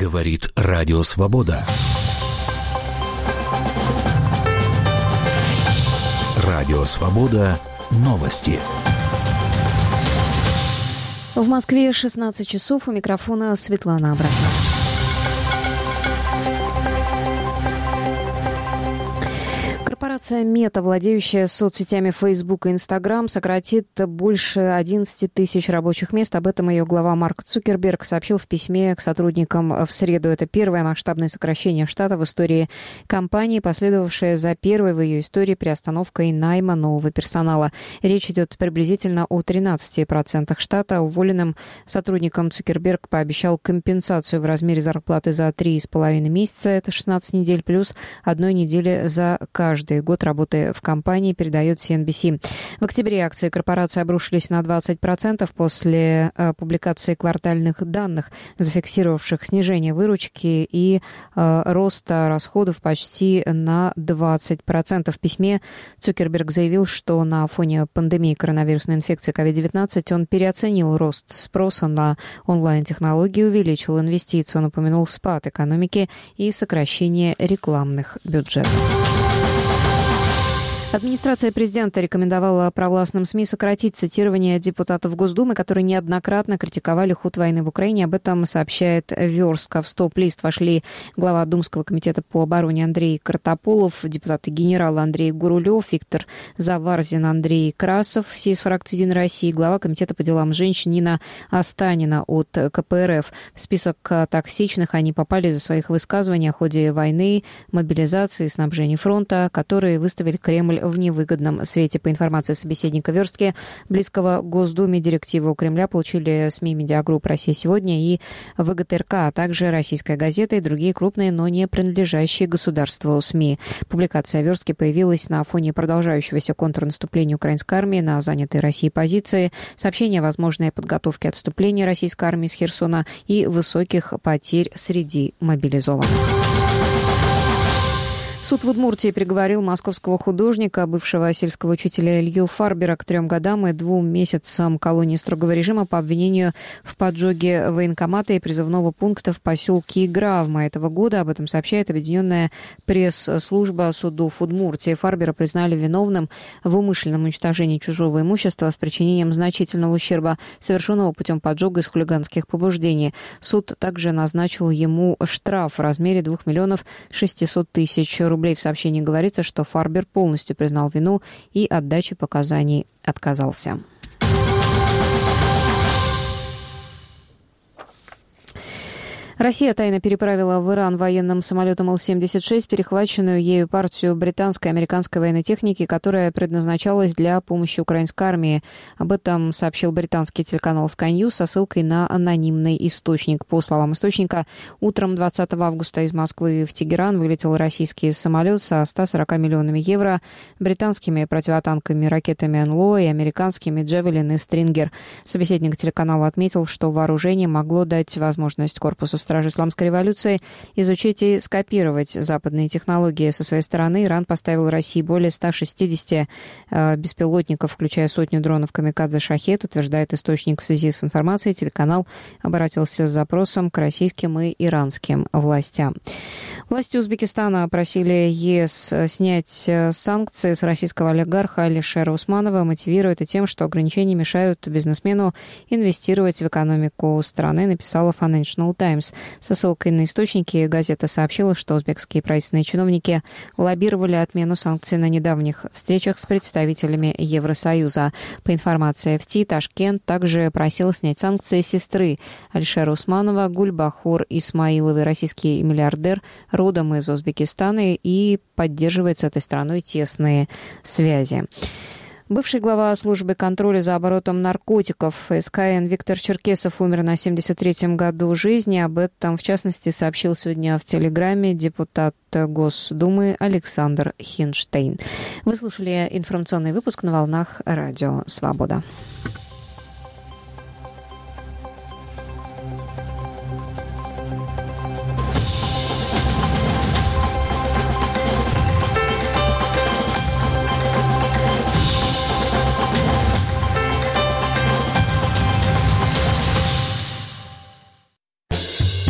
Говорит Радио Свобода. Радио Свобода. Новости. В Москве 16 часов. У микрофона Светлана Абрахамова. Корпорация Мета, владеющая соцсетями Facebook и Instagram, сократит больше 11 тысяч рабочих мест. Об этом ее глава Марк Цукерберг сообщил в письме к сотрудникам в среду. Это первое масштабное сокращение штата в истории компании, последовавшее за первой в ее истории приостановкой найма нового персонала. Речь идет приблизительно о 13% штата. Уволенным сотрудникам Цукерберг пообещал компенсацию в размере зарплаты за 3,5 месяца, это 16 недель, плюс 1 недели за каждый год работы в компании, передает CNBC. В октябре акции корпорации обрушились на 20% после публикации квартальных данных, зафиксировавших снижение выручки и роста расходов почти на 20%. В письме Цукерберг заявил, что на фоне пандемии коронавирусной инфекции COVID-19 он переоценил рост спроса на онлайн-технологии, увеличил инвестиции, он упомянул спад экономики и сокращение рекламных бюджетов. Администрация президента рекомендовала провластным СМИ сократить цитирование депутатов Госдумы, которые неоднократно критиковали ход войны в Украине. Об этом сообщает Верстка. В стоп-лист вошли глава Думского комитета по обороне Андрей Картополов, депутаты генералы Андрей Гурулев, Виктор Заварзин, Андрей Красов, все из фракции «Единой России», глава комитета по делам женщин Нина Останина от КПРФ. В список токсичных они попали за своих высказываний о ходе войны, мобилизации, снабжении фронта, которые выставили Кремль в невыгодном свете. По информации собеседника Верстки, близкого к Госдуме, директивы у Кремля получили СМИ «Медиагрупп Россия сегодня» и ВГТРК, а также «Российская газета» и другие крупные, но не принадлежащие государству СМИ. Публикация Верстки появилась на фоне продолжающегося контрнаступления украинской армии на занятой Россией позиции, сообщения о возможной подготовке отступления российской армии с Херсона и высоких потерь среди мобилизованных. Суд в Удмуртии приговорил московского художника, бывшего сельского учителя Илью Фарбера, к 3 годам и 2 месяцам колонии строгого режима по обвинению в поджоге военкомата и призывного пункта в поселке Игра в мае этого года. Об этом сообщает объединенная пресс-служба судов Удмуртии. Фарбера признали виновным в умышленном уничтожении чужого имущества с причинением значительного ущерба, совершенного путем поджога из хулиганских побуждений. Суд также назначил ему штраф в размере 2 600 000 рублей. В сообщении говорится, что Фарбер полностью признал вину и от дачи показаний отказался. Россия тайно переправила в Иран военным самолетом Ил-76 перехваченную ею партию британской и американской военной техники, которая предназначалась для помощи украинской армии. Об этом сообщил британский телеканал Sky News со ссылкой на анонимный источник. По словам источника, утром 20 августа из Москвы в Тегеран вылетел российский самолет со 140 миллионами евро, британскими противотанковыми ракетами НЛО и американскими «Джавелин» и «Стрингер». Собеседник телеканала отметил, что вооружение могло дать возможность корпусу Стражи Исламской революции изучить и скопировать западные технологии. Со своей стороны Иран поставил России более 160 беспилотников, включая сотню дронов «Камикадзе Шахед», утверждает источник. В связи с информацией телеканал обратился с запросом к российским и иранским властям. Власти Узбекистана просили ЕС снять санкции с российского олигарха Алишера Усманова, мотивируя это тем, что ограничения мешают бизнесмену инвестировать в экономику страны, написала Financial Times. Со ссылкой на источники газета сообщила, что узбекские правительственные чиновники лоббировали отмену санкций на недавних встречах с представителями Евросоюза. По информации FT, Ташкент также просил снять санкции сестры Алишера Усманова Гульбахор Исмаиловой, российский миллиардер, родом из Узбекистана, и поддерживает с этой страной тесные связи. Бывший глава службы контроля за оборотом наркотиков СКН Виктор Черкесов умер на 73-м году жизни. Об этом, в частности, сообщил сегодня в Телеграме депутат Госдумы Александр Хинштейн. Вы слушали информационный выпуск на волнах Радио Свобода.